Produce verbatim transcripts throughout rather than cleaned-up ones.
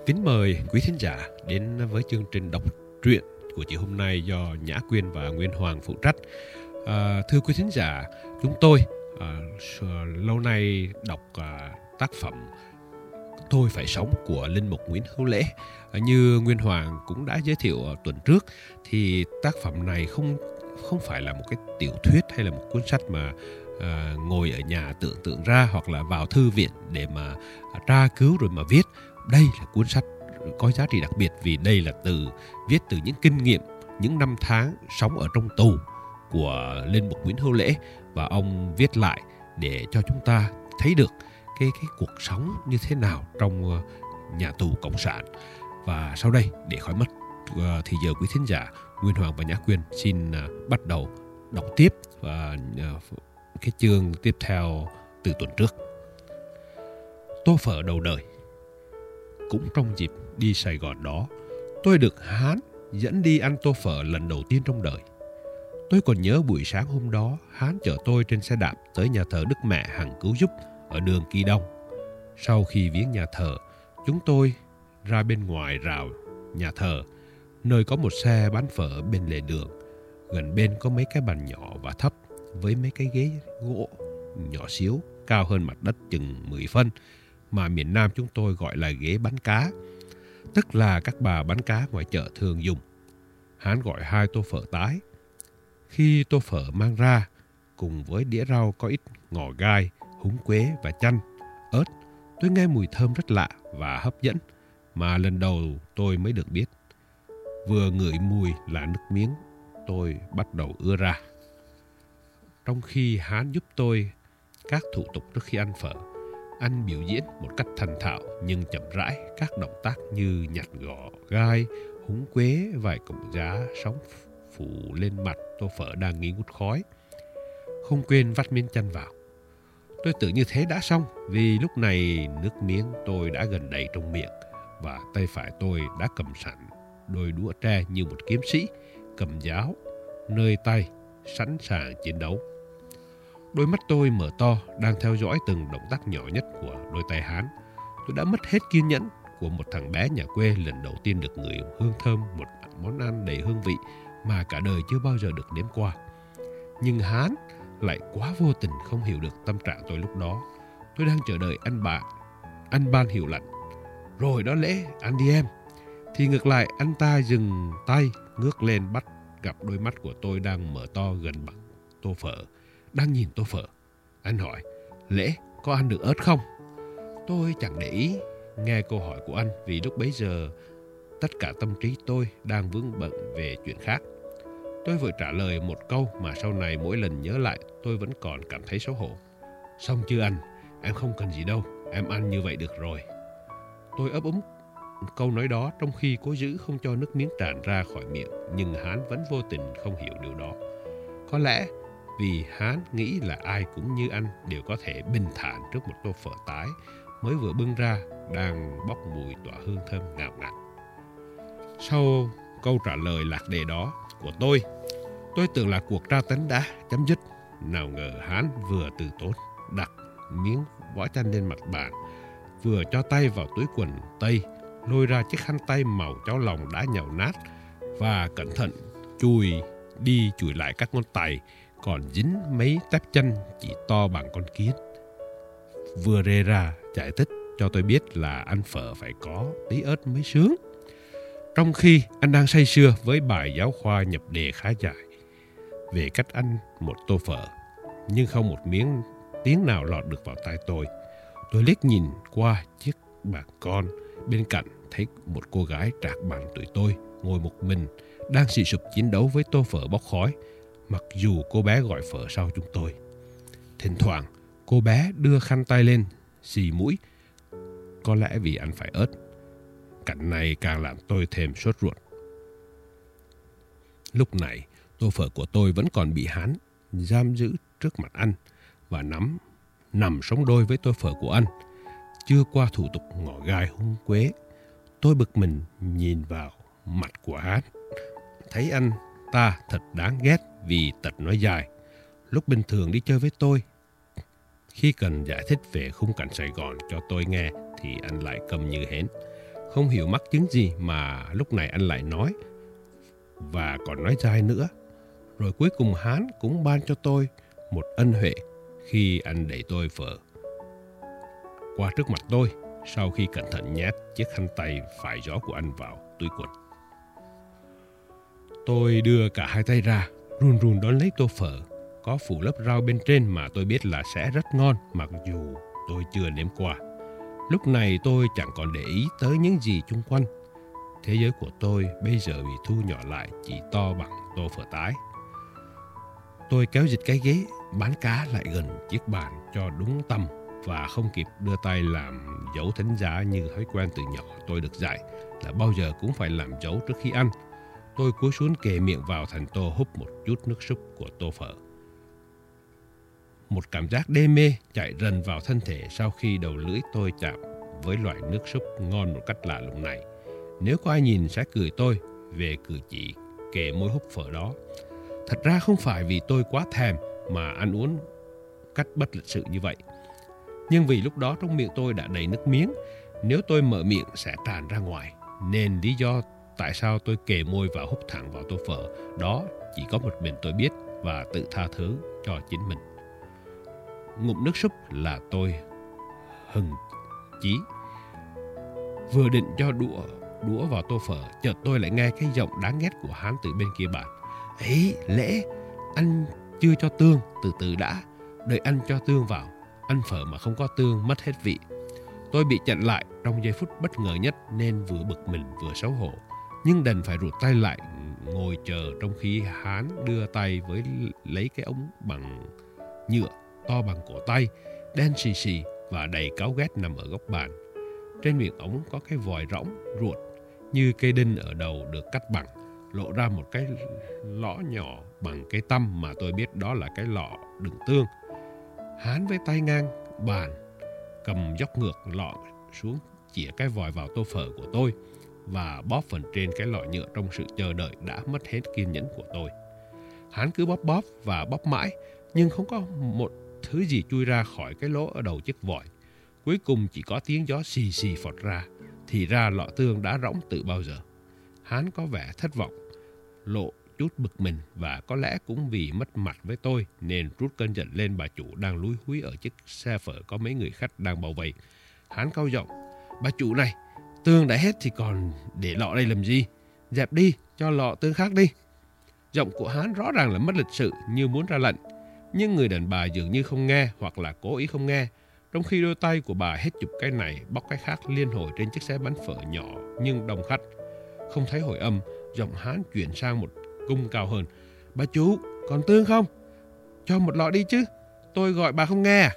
Kính mời quý thính giả đến với chương trình đọc truyện của chiều hôm nay do Nhã Quyên và Nguyên Hoàng phụ trách. À, thưa quý thính giả, chúng tôi à, lâu nay đọc à, tác phẩm Tôi Phải Sống của Linh mục Nguyễn Hữu Lễ. À, như Nguyên Hoàng cũng đã giới thiệu tuần trước, thì tác phẩm này không không phải là một cái tiểu thuyết hay là một cuốn sách mà à, ngồi ở nhà tưởng tượng ra hoặc là vào thư viện để mà à, tra cứu rồi mà viết. Đây là cuốn sách có giá trị đặc biệt vì đây là từ viết từ những kinh nghiệm, những năm tháng sống ở trong tù của Linh mục Nguyễn Hữu Lễ, và ông viết lại để cho chúng ta thấy được cái cái cuộc sống như thế nào trong nhà tù cộng sản. Và sau đây, để khỏi mất uh, thì giờ quý thính giả, Nguyên Hoàng và Nhã Quyên xin uh, bắt đầu đọc tiếp và uh, cái chương tiếp theo từ tuần trước. Tô phở đầu đời. Cũng trong dịp đi Sài Gòn đó, tôi được Hán dẫn đi ăn tô phở lần đầu tiên trong đời. Tôi còn nhớ buổi sáng hôm đó, Hán chở tôi trên xe đạp tới nhà thờ Đức Mẹ Hằng Cứu Giúp ở đường Kỳ Đông. Sau khi viếng nhà thờ, chúng tôi ra bên ngoài rào nhà thờ, nơi có một xe bán phở bên lề đường. Gần bên có mấy cái bàn nhỏ và thấp với mấy cái ghế gỗ nhỏ xíu, cao hơn mặt đất chừng mười phân, mà miền Nam chúng tôi gọi là ghế bán cá, tức là các bà bán cá ngoài chợ thường dùng. Hán gọi hai tô phở tái. Khi tô phở mang ra, cùng với đĩa rau có ít ngò gai, húng quế và chanh, ớt, tôi nghe mùi thơm rất lạ và hấp dẫn mà lần đầu tôi mới được biết. Vừa ngửi mùi là nước miếng tôi bắt đầu ưa ra. Trong khi Hán giúp tôi các thủ tục trước khi ăn phở, anh biểu diễn một cách thành thạo nhưng chậm rãi các động tác như nhặt gò gai, húng quế, vài cọng giá sóng phủ lên mặt tô phở đang nghi ngút khói. Không quên vắt miếng chanh vào. Tôi tưởng như thế đã xong, vì lúc này nước miếng tôi đã gần đầy trong miệng và tay phải tôi đã cầm sẵn đôi đũa tre như một kiếm sĩ cầm giáo nơi tay, sẵn sàng chiến đấu. Đôi mắt tôi mở to, đang theo dõi từng động tác nhỏ nhất của đôi tay Hán. Tôi đã mất hết kiên nhẫn của một thằng bé nhà quê lần đầu tiên được ngửi hương thơm một món ăn đầy hương vị mà cả đời chưa bao giờ được nếm qua. Nhưng Hán lại quá vô tình không hiểu được tâm trạng tôi lúc đó. Tôi đang chờ đợi anh bạn, anh ban hiệu lệnh. Rồi đó Lễ, ăn đi em. Thì ngược lại, anh ta dừng tay, ngước lên bắt gặp đôi mắt của tôi đang mở to gần bằng tô phở, đang nhìn tô phở. Anh hỏi, Lễ, có ăn được ớt không? Tôi chẳng để ý nghe câu hỏi của anh, vì lúc bấy giờ tất cả tâm trí tôi đang vướng bận về chuyện khác. Tôi vừa trả lời một câu mà sau này mỗi lần nhớ lại tôi vẫn còn cảm thấy xấu hổ. Xong chưa anh? Em không cần gì đâu, em ăn như vậy được rồi. Tôi ấp úng câu nói đó trong khi cố giữ không cho nước miếng tràn ra khỏi miệng, nhưng Hán vẫn vô tình không hiểu điều đó. Có lẽ vì Hán nghĩ là ai cũng như anh đều có thể bình thản trước một tô phở tái mới vừa bưng ra, đang bốc mùi tỏa hương thơm ngào ngạt. Sau câu trả lời lạc đề đó của tôi, tôi tưởng là cuộc tra tấn đã chấm dứt. Nào ngờ Hán vừa từ tốn đặt miếng vỏ chanh lên mặt bàn, vừa cho tay vào túi quần tây, lôi ra chiếc khăn tay màu cháo lòng đã nhàu nát và cẩn thận chùi đi chùi lại các ngón tay còn dính mấy tép chân chỉ to bằng con kiến. Vừa rê ra giải thích cho tôi biết là ăn phở phải có tí ớt mới sướng. Trong khi anh đang say sưa với bài giáo khoa nhập đề khá dài về cách ăn một tô phở, nhưng không một miếng tiếng nào lọt được vào tai tôi. Tôi liếc nhìn qua chiếc bàn con bên cạnh, thấy một cô gái trạc bằng tuổi tôi ngồi một mình, đang xì sụp chiến đấu với tô phở bốc khói, mặc dù cô bé gọi phở sau chúng tôi. Thỉnh thoảng cô bé đưa khăn tay lên xì mũi, có lẽ vì ăn phải ớt. Cảnh này càng làm tôi thêm sốt ruột. Lúc này tô phở của tôi vẫn còn bị Hán giam giữ trước mặt anh và nắm nằm sống đôi với tô phở của anh, chưa qua thủ tục ngỏ gai húng quế. Tôi bực mình nhìn vào mặt của Hán, thấy anh ta thật đáng ghét vì tật nói dài. Lúc bình thường đi chơi với tôi, khi cần giải thích về khung cảnh Sài Gòn cho tôi nghe thì anh lại câm như hến, Không hiểu mắc chứng gì mà lúc này anh lại nói, và còn nói dai nữa. Rồi cuối cùng Hán cũng ban cho tôi một ân huệ khi anh đẩy tôi phở qua trước mặt tôi, sau khi cẩn thận nhét chiếc khăn tay phải gió của anh vào túi quần. Tôi đưa cả hai tay ra, run run đón lấy tô phở, có phủ lớp rau bên trên mà tôi biết là sẽ rất ngon mặc dù tôi chưa nếm qua. Lúc này tôi chẳng còn để ý tới những gì chung quanh. Thế giới của tôi bây giờ bị thu nhỏ lại chỉ to bằng tô phở tái. Tôi kéo dịch cái ghế bán cá lại gần chiếc bàn cho đúng tầm và không kịp đưa tay làm dấu thánh giá như thói quen từ nhỏ tôi được dạy là bao giờ cũng phải làm dấu trước khi ăn. Tôi cúi xuống kề miệng vào thành tô húp một chút nước súp của tô phở. Một cảm giác đê mê chạy rần vào thân thể sau khi đầu lưỡi tôi chạm với loại nước súp ngon một cách lạ lùng này. Nếu có ai nhìn sẽ cười tôi về cử chỉ kề môi húp phở đó. Thật ra không phải vì tôi quá thèm mà ăn uống cách bất lịch sự như vậy. Nhưng vì lúc đó trong miệng tôi đã đầy nước miếng, nếu tôi mở miệng sẽ tràn ra ngoài. Nên lý do tại sao tôi kề môi và húp thẳng vào tô phở đó chỉ có một mình tôi biết và tự tha thứ cho chính mình. Ngụm nước súp là tôi hừng chí. Vừa định cho đũa đũa vào tô phở, chợt tôi lại nghe cái giọng đáng ghét của Hán từ bên kia bàn. Ấy, Lễ, anh chưa cho tương, từ từ đã, đợi anh cho tương vào. Ăn phở mà không có tương mất hết vị. Tôi bị chặn lại trong giây phút bất ngờ nhất nên vừa bực mình vừa xấu hổ. Nhưng đành phải rụt tay lại ngồi chờ trong khi Hán đưa tay với lấy cái ống bằng nhựa to bằng cổ tay, đen xì xì và đầy cáu ghét nằm ở góc bàn. Trên miệng ống có cái vòi rỗng ruột như cây đinh ở đầu được cắt bằng, lộ ra một cái lõ nhỏ bằng cây tăm mà tôi biết đó là cái lọ đựng tương. Hán với tay ngang bàn cầm dốc ngược lọ xuống, chĩa cái vòi vào tô phở của tôi và bóp phần trên cái lọ nhựa trong sự chờ đợi đã mất hết kiên nhẫn của tôi. Hán cứ bóp bóp và bóp mãi nhưng không có một thứ gì chui ra khỏi cái lỗ ở đầu chiếc vòi. Cuối cùng chỉ có tiếng gió xì xì phọt ra, thì ra lọ tương đã rỗng từ bao giờ. Hán có vẻ thất vọng, lộ chút bực mình và có lẽ cũng vì mất mặt với tôi nên trút cơn giận lên bà chủ đang lúi húi ở chiếc xe phở có mấy người khách đang bao vây. Hán cau giọng, bà chủ này, tương đã hết thì còn để lọ đây làm gì? Dẹp đi, cho lọ tương khác đi. Giọng của Hán rõ ràng là mất lịch sự như muốn ra lệnh, nhưng người đàn bà dường như không nghe hoặc là cố ý không nghe. Trong khi đôi tay của bà hết chụp cái này bóc cái khác liên hồi trên chiếc xe bán phở nhỏ nhưng đông khách. Không thấy hồi âm, giọng Hán chuyển sang một cung cao hơn. Bà chủ, còn tương không? Cho một lọ đi chứ, tôi gọi bà không nghe à?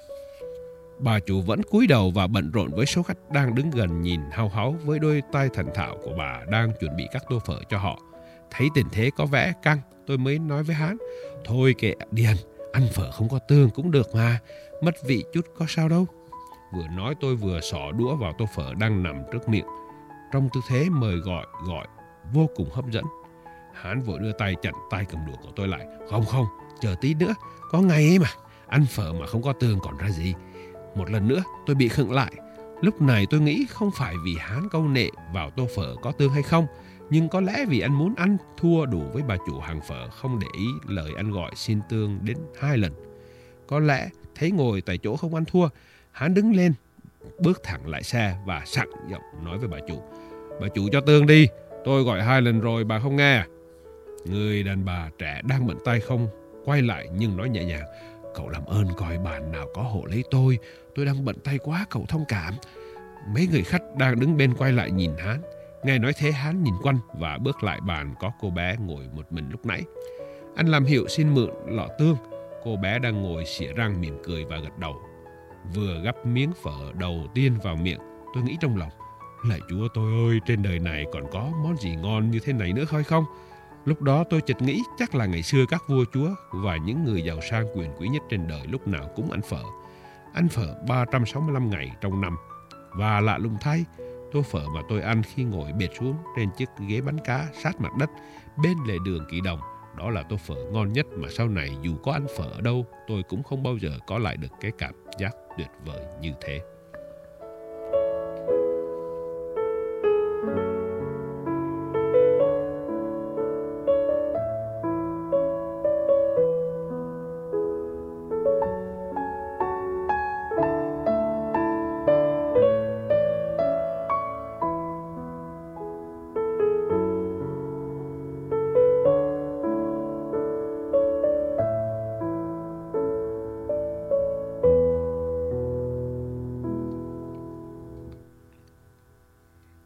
Bà chủ vẫn cúi đầu và bận rộn với số khách đang đứng gần nhìn hau háu với đôi tay thần thạo của bà đang chuẩn bị các tô phở cho họ. Thấy tình thế có vẻ căng, tôi mới nói với Hán, thôi kệ điền, ăn phở không có tương cũng được mà, mất vị chút có sao đâu. Vừa nói tôi vừa xỏ đũa vào tô phở đang nằm trước miệng, trong tư thế mời gọi gọi vô cùng hấp dẫn. Hán vội đưa tay chặn tay cầm đũa của tôi lại. Không không, chờ tí nữa, có ngày ấy mà, ăn phở mà không có tương còn ra gì. Một lần nữa tôi bị khựng lại. Lúc này tôi nghĩ không phải vì Hán câu nệ vào tô phở có tương hay không, nhưng có lẽ vì anh muốn ăn thua đủ với bà chủ hàng phở không để ý lời anh gọi xin tương đến hai lần. Có lẽ thấy ngồi tại chỗ không ăn thua, Hán đứng lên, bước thẳng lại xe và sẵn giọng nói với bà chủ. Bà chủ cho tương đi, tôi gọi hai lần rồi bà không nghe à? Người đàn bà trẻ đang bận tay không quay lại nhưng nói nhẹ nhàng. Cậu làm ơn coi bàn nào có hộ lấy tôi, tôi đang bận tay quá, cậu thông cảm. Mấy người khách đang đứng bên quay lại nhìn Hán. Nghe nói thế Hán nhìn quanh và bước lại bàn có cô bé ngồi một mình lúc nãy. Anh làm hiệu xin mượn lọ tương. Cô bé đang ngồi xỉa răng mỉm cười và gật đầu. Vừa gắp miếng phở đầu tiên vào miệng, tôi nghĩ trong lòng, lạy Chúa tôi ơi, trên đời này còn có món gì ngon như thế này nữa hay không? Lúc đó tôi chợt nghĩ chắc là ngày xưa các vua chúa và những người giàu sang quyền quý nhất trên đời lúc nào cũng ăn phở. Ăn phở ba trăm sáu mươi lăm ngày trong năm. Và lạ lùng thay, tô phở mà tôi ăn khi ngồi bệt xuống trên chiếc ghế bánh cá sát mặt đất bên lề đường Kỳ Đồng, đó là tô phở ngon nhất mà sau này dù có ăn phở ở đâu, tôi cũng không bao giờ có lại được cái cảm giác tuyệt vời như thế.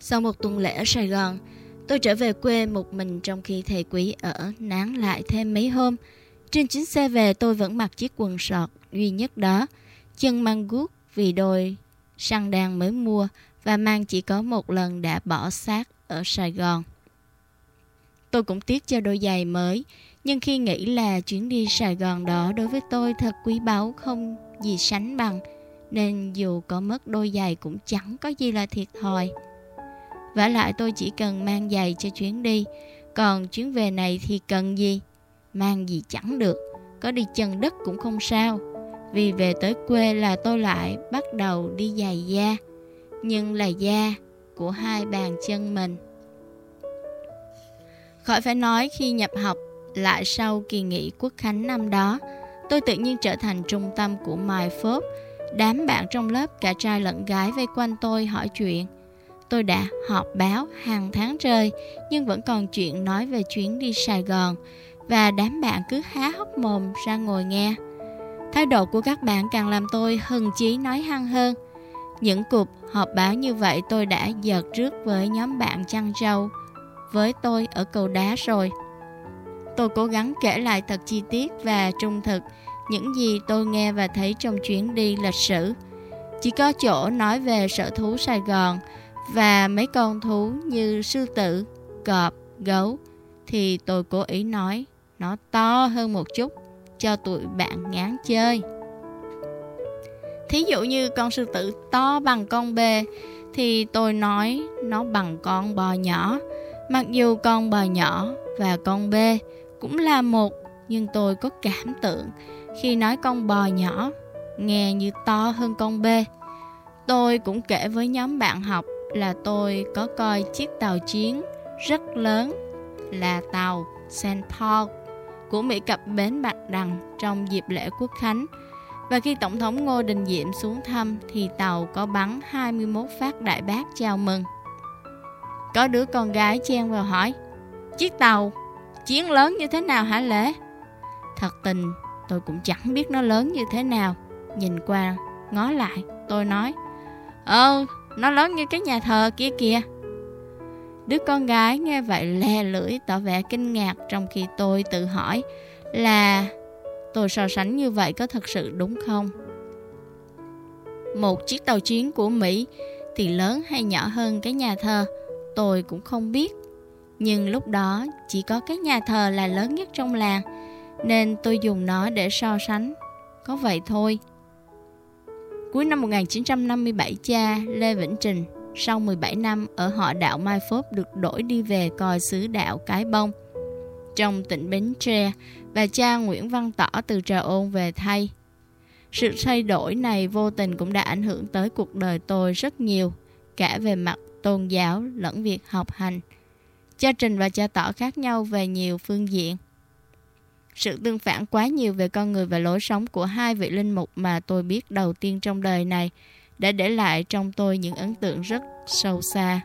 Sau một tuần lễ ở Sài Gòn, tôi trở về quê một mình trong khi thầy Quý ở nán lại thêm mấy hôm. Trên chuyến xe về tôi vẫn mặc chiếc quần sọt duy nhất đó, chân mang guốc vì đôi săn đàn mới mua và mang chỉ có một lần đã bỏ xác ở Sài Gòn. Tôi cũng tiếc cho đôi giày mới, nhưng khi nghĩ là chuyến đi Sài Gòn đó đối với tôi thật quý báu không gì sánh bằng, nên dù có mất đôi giày cũng chẳng có gì là thiệt thòi. Vả lại tôi chỉ cần mang giày cho chuyến đi, còn chuyến về này thì cần gì? Mang gì chẳng được, có đi chân đất cũng không sao. Vì về tới quê là tôi lại bắt đầu đi giày da, nhưng là da của hai bàn chân mình. Khỏi phải nói khi nhập học lại sau kỳ nghỉ Quốc khánh năm đó, tôi tự nhiên trở thành trung tâm của MyFob. Đám bạn trong lớp cả trai lẫn gái vây quanh tôi hỏi chuyện. Tôi đã họp báo hàng tháng trời, nhưng vẫn còn chuyện nói về chuyến đi Sài Gòn, và đám bạn cứ há hốc mồm ra ngồi nghe. Thái độ của các bạn càng làm tôi hừng chí nói hăng hơn. Những cuộc họp báo như vậy tôi đã dợt trước với nhóm bạn chăn trâu với tôi ở Cầu Đá rồi. Tôi cố gắng kể lại thật chi tiết và trung thực những gì tôi nghe và thấy trong chuyến đi lịch sử. Chỉ có chỗ nói về sở thú Sài Gòn và mấy con thú như sư tử, cọp, gấu thì tôi cố ý nói nó to hơn một chút cho tụi bạn ngán chơi. Thí dụ như con sư tử to bằng con bê thì tôi nói nó bằng con bò nhỏ. Mặc dù con bò nhỏ và con bê cũng là một, nhưng tôi có cảm tưởng khi nói con bò nhỏ nghe như to hơn con bê. Tôi cũng kể với nhóm bạn học là tôi có coi chiếc tàu chiến rất lớn là tàu Saint Paul của Mỹ cập bến Bạch Đằng trong dịp lễ Quốc khánh. Và khi Tổng thống Ngô Đình Diệm xuống thăm thì tàu có bắn hai mươi mốt phát đại bác chào mừng. Có đứa con gái chen vào hỏi: chiếc tàu chiến lớn như thế nào hả Lễ? Thật tình tôi cũng chẳng biết nó lớn như thế nào. Nhìn qua ngó lại tôi nói: Ờ, nó lớn như cái nhà thờ kia kìa. Đứa con gái nghe vậy le lưỡi tỏ vẻ kinh ngạc, trong khi tôi tự hỏi là tôi so sánh như vậy có thật sự đúng không? Một chiếc tàu chiến của Mỹ thì lớn hay nhỏ hơn cái nhà thờ tôi cũng không biết. Nhưng lúc đó chỉ có cái nhà thờ là lớn nhất trong làng, nên tôi dùng nó để so sánh. Có vậy thôi. Cuối năm một nghìn chín trăm năm mươi bảy, cha Lê Vĩnh Trình sau mười bảy năm ở họ đạo MyFob được đổi đi về coi xứ đạo Cái Bông trong tỉnh Bến Tre, và cha Nguyễn Văn Tỏ từ Trà Ôn về thay. Sự thay đổi này vô tình cũng đã ảnh hưởng tới cuộc đời tôi rất nhiều, cả về mặt tôn giáo lẫn việc học hành. Cha Trình và cha Tỏ khác nhau về nhiều phương diện. Sự tương phản quá nhiều về con người và lối sống của hai vị linh mục mà tôi biết đầu tiên trong đời này đã để lại trong tôi những ấn tượng rất sâu xa.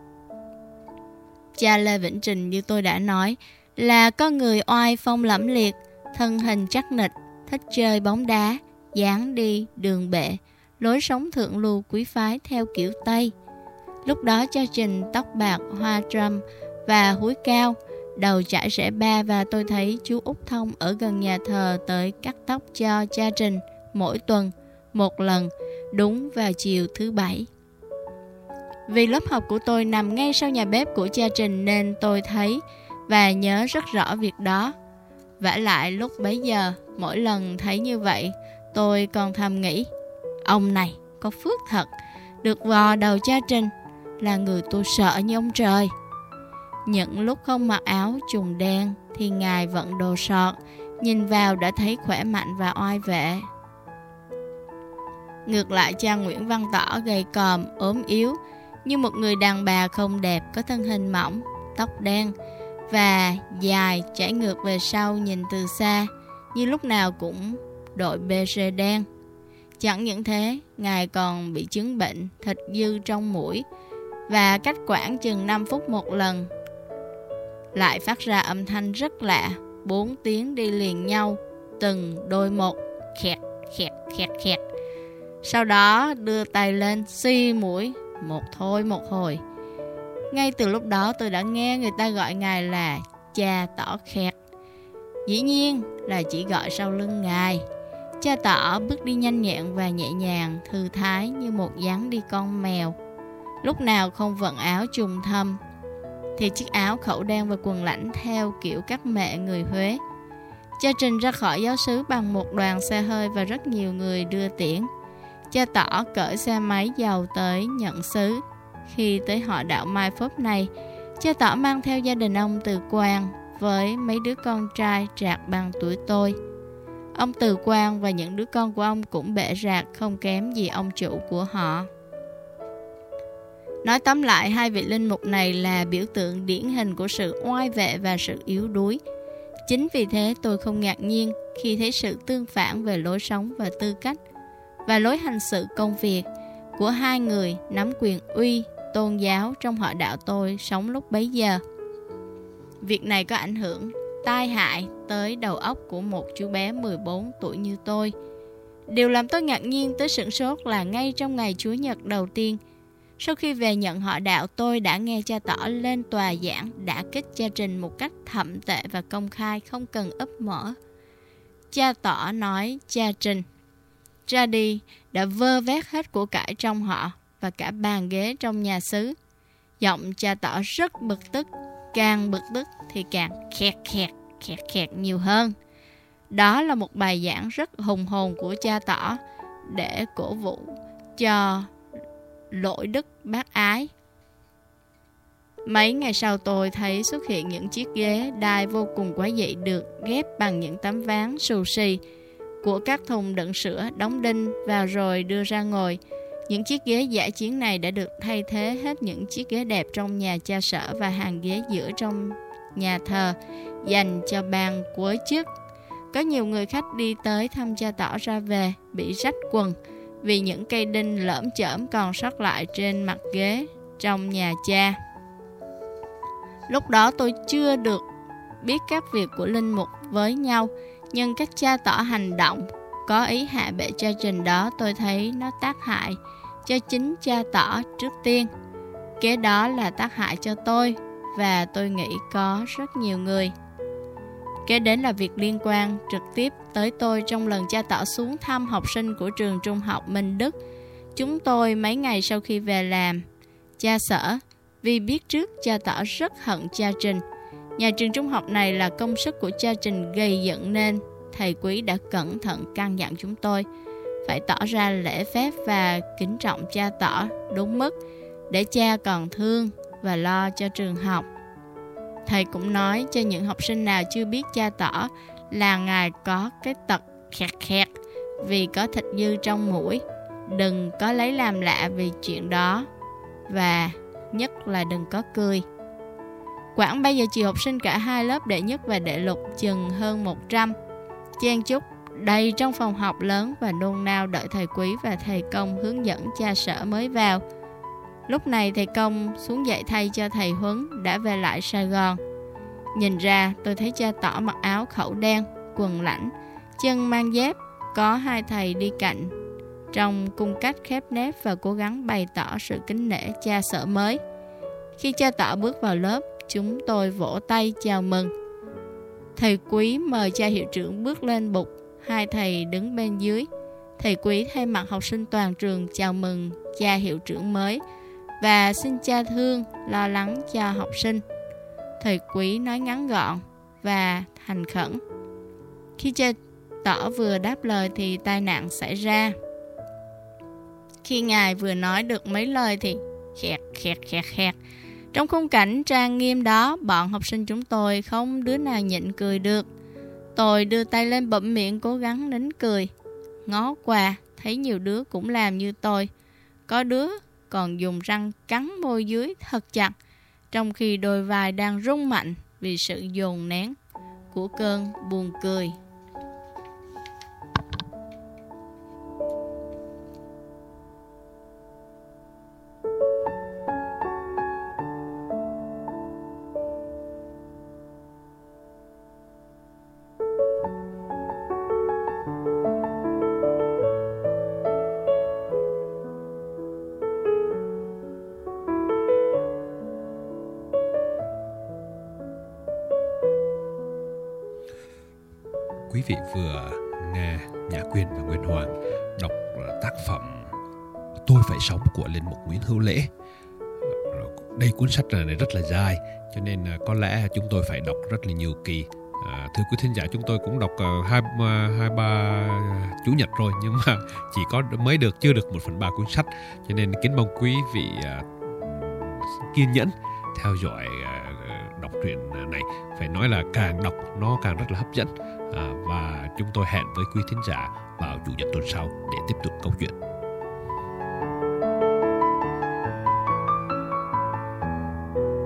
Cha Lê Vĩnh Trình, như tôi đã nói, là con người oai phong lẫm liệt, thân hình chắc nịch, thích chơi bóng đá, dáng đi đường bệ, lối sống thượng lưu quý phái theo kiểu Tây. Lúc đó cha Trình tóc bạc, hoa trâm và húi cao, đầu chải rẽ ba, và tôi thấy chú Út Thông ở gần nhà thờ tới cắt tóc cho cha Trình mỗi tuần một lần, đúng vào chiều thứ bảy. Vì lớp học của tôi nằm ngay sau nhà bếp của cha Trình nên tôi thấy và nhớ rất rõ việc đó. Vả lại lúc bấy giờ, mỗi lần thấy như vậy, tôi còn thầm nghĩ, ông này có phước thật, được vò đầu cha Trình, là người tôi sợ như ông trời. Những lúc không mặc áo trùng đen thì ngài vận đồ sọt, nhìn vào đã thấy khỏe mạnh và oai vệ. Ngược lại cha Nguyễn Văn Tỏ gầy còm, ốm yếu, như một người đàn bà không đẹp, có thân hình mỏng, tóc đen và dài chảy ngược về sau, nhìn từ xa như lúc nào cũng đội bê xê đen. Chẳng những thế, ngài còn bị chứng bệnh thịt dư trong mũi, và cách khoảng chừng năm phút một lần lại phát ra âm thanh rất lạ, bốn tiếng đi liền nhau, từng đôi một, khẹt khẹt khẹt khẹt. Sau đó đưa tay lên xi mũi một thôi một hồi. Ngay từ lúc đó tôi đã nghe người ta gọi Ngài là Cha Tỏ Khẹt. Dĩ nhiên là chỉ gọi sau lưng Ngài. Cha Tỏ bước đi nhanh nhẹn và nhẹ nhàng, thư thái như một dáng đi con mèo. Lúc nào không vận áo trùng thâm, thì chiếc áo khẩu đen và quần lãnh theo kiểu các mẹ người Huế. Cha trình ra khỏi giáo xứ bằng một đoàn xe hơi và rất nhiều người đưa tiễn. Cha Tỏ cởi xe máy giàu tới nhận xứ. Khi tới họ đạo Mai Phúc này, cha Tỏ mang theo gia đình ông Từ Quang với mấy đứa con trai trạc bằng tuổi tôi. Ông Từ Quang và những đứa con của ông cũng bệ rạc không kém gì ông chủ của họ. Nói tóm lại, hai vị linh mục này là biểu tượng điển hình của sự oai vệ và sự yếu đuối. Chính vì thế tôi không ngạc nhiên khi thấy sự tương phản về lối sống và tư cách và lối hành xử công việc của hai người nắm quyền uy tôn giáo trong họ đạo tôi sống lúc bấy giờ. Việc này có ảnh hưởng tai hại tới đầu óc của một chú bé mười bốn tuổi như tôi. Điều làm tôi ngạc nhiên tới sửng sốt là ngay trong ngày Chúa Nhật đầu tiên, sau khi về nhận họ đạo, tôi đã nghe cha Tỏ lên tòa giảng đả kích cha Trình một cách thậm tệ và công khai, không cần ấp mở. Cha Tỏ nói cha Trình ra đi đã vơ vét hết của cải trong họ và cả bàn ghế trong nhà xứ. Giọng cha Tỏ rất bực tức, càng bực tức thì càng khẹt khẹt, khẹt khẹt nhiều hơn. Đó là một bài giảng rất hùng hồn của cha Tỏ để cổ vũ cho lỗi đức bác ái. Mấy ngày sau tôi thấy xuất hiện những chiếc ghế đai vô cùng quái dị được ghép bằng những tấm ván xù xì của các thùng đựng sữa đóng đinh vào rồi đưa ra ngồi. Những chiếc ghế dã chiến này đã được thay thế hết những chiếc ghế đẹp trong nhà cha sở và hàng ghế giữa trong nhà thờ dành cho ban cuối chức. Có nhiều người khách đi tới thăm cha Tỏ ra về bị rách quần vì những cây đinh lởm chởm còn sót lại trên mặt ghế trong nhà cha. Lúc đó tôi chưa được biết các việc của linh mục với nhau, nhưng các cha Tỏ hành động có ý hạ bệ cha Trình đó tôi thấy nó tác hại cho chính cha Tỏ trước tiên. Kế đó là tác hại cho tôi và tôi nghĩ có rất nhiều người. Kế đến là việc liên quan trực tiếp tới tôi trong lần cha Tỏ xuống thăm học sinh của trường trung học Minh Đức. Chúng tôi mấy ngày sau khi về làm cha sở, vì biết trước cha Tỏ rất hận cha Trình. Nhà trường trung học này là công sức của cha Trình gây dựng nên. Thầy Quý đã cẩn thận căn dặn chúng tôi phải tỏ ra lễ phép và kính trọng cha Tỏ đúng mức để cha còn thương và lo cho trường học. Thầy cũng nói cho những học sinh nào chưa biết cha Tỏ là Ngài có cái tật khẹt khẹt vì có thịt dư trong mũi. Đừng có lấy làm lạ vì chuyện đó, và nhất là đừng có cười. Khoảng ba giờ chiều, học sinh cả hai lớp đệ nhất và đệ lục chừng hơn một trăm chen chúc đầy trong phòng học lớn và nôn nao đợi thầy Quý và thầy Công hướng dẫn cha sở mới vào. Lúc này thầy Công xuống dạy thay cho thầy Huấn đã về lại Sài Gòn. Nhìn ra tôi thấy cha Tỏ mặc áo khẩu đen, quần lãnh, chân mang dép, có hai thầy đi cạnh trong cung cách khép nép và cố gắng bày tỏ sự kính nể cha sở mới. Khi cha Tỏ bước vào lớp, chúng tôi vỗ tay chào mừng. Thầy Quý mời cha hiệu trưởng bước lên bục, hai thầy đứng bên dưới. Thầy Quý thay mặt học sinh toàn trường chào mừng cha hiệu trưởng mới và xin cha thương lo lắng cho học sinh. Thầy Quý nói ngắn gọn và thành khẩn. Khi cha Tỏ vừa đáp lời thì tai nạn xảy ra. Khi Ngài vừa nói được mấy lời thì khẹt khẹt khẹt khẹt. Trong khung cảnh trang nghiêm đó, bọn học sinh chúng tôi không đứa nào nhịn cười được. Tôi đưa tay lên bậm miệng cố gắng nín cười. Ngó qua, thấy nhiều đứa cũng làm như tôi. Có đứa còn dùng răng cắn môi dưới thật chặt, trong khi đôi vai đang rung mạnh vì sự dồn nén của cơn buồn cười. quý vị vừa nghe Nhã Quyên và Nguyên Hoàng đọc tác phẩm Tôi Phải Sống của Linh mục Nguyễn Hữu Lễ. Đây cuốn sách này rất là dài, cho nên có lẽ chúng tôi phải đọc rất là nhiều kỳ. À, thưa quý thính giả, chúng tôi cũng đọc uh, hai, hai ba chủ nhật rồi, nhưng mà chỉ có mới được chưa được một phần ba cuốn sách, cho nên kính mong quý vị uh, kiên nhẫn theo dõi uh, đọc truyện này. Phải nói là càng đọc nó càng rất là hấp dẫn. À, và chúng tôi hẹn với quý thính giả vào chủ nhật tuần sau để tiếp tục câu chuyện.